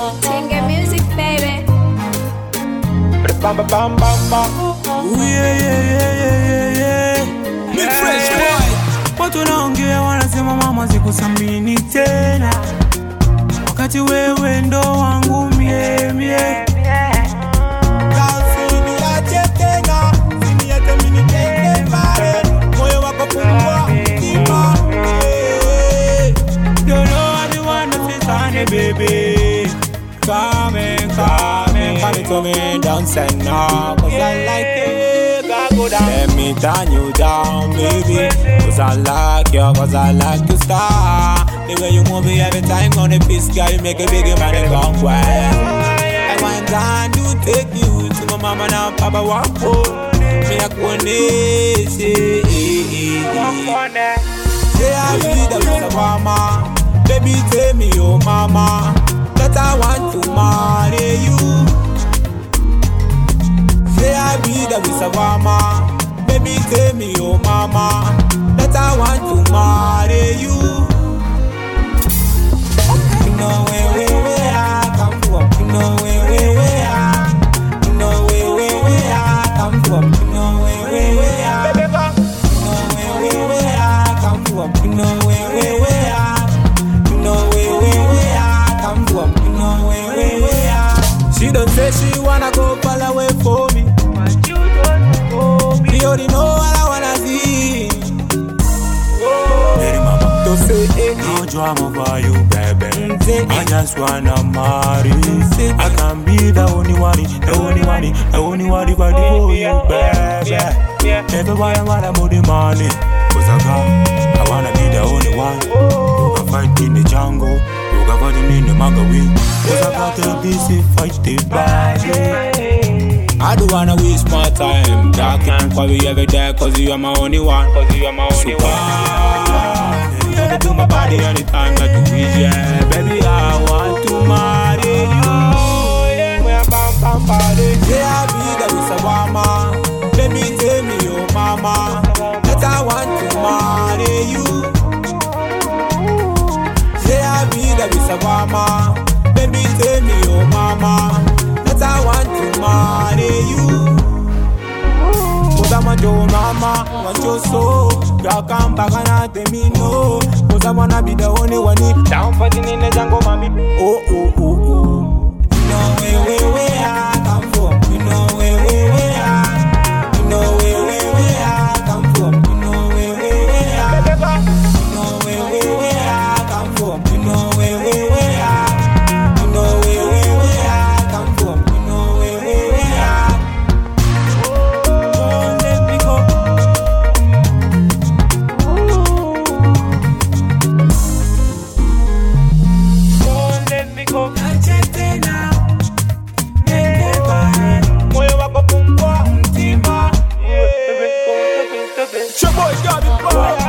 Tinga music, baby. Bam bam bam bam. Ooh, yeah. Big fresh boy. Watu wanaongea wanasema mama sikusamini tena, wakati wewe ndo wangu mie. Usiniache tena, usiniache mimi nitende mbali. Moyo wako fungua mtima. Don't know what you want to say, baby. Come to me downstairs now, cause I like it, go down. Let me turn you down, baby, cause I like you star. The way you move it every time on the piece, girl, you make a big man and go quiet. I want time to take you to my mama and papa walk home. Me a kone, say, I be the mama. Baby, tell me, oh mama, that I want to marry you. Say I be the Wisawama. Baby, tell me, oh mama, that I want to marry you. You know where I come from. You know where I. You know where I come from. You know where I. You know where I come from. You know where I. You know where I come from. You know where I. She don't say she wanna go far away for me, but you don't know me. You already know what I wanna see. Baby mama, don't say no drama for you, baby. I just wanna marry. I can be the only one for you, baby. Everybody wanna move the money, cause I wanna be the only one. You can fight in the jungle, you can fight in the magazine, cause I got to be safe, fight the body. I don't wanna waste my time talking for you every day, cause you are my only one. You can do my body anytime that you wish, yeah. Baby, I want to marry you. Yeah, I be the Wisawama. Baby, tell me, oh mama, that I want to marry you. Yeah, I be the Wisawama. Baby, tell me, oh mama, that I want to marry you. Cause I'm a Joe mama, want your soul. Girl, come back and let me know. Cause I wanna be the only one down fighting in the jungle, mommy. Oh. You know where I come from. You know where I. You know where I come from. You know where I. You know where I come from. You know where I. You know where I come from. You know where I. Don't let me go. Don't let me go. Moyo wako fungua mtima. It's your boy, Gabby Boy.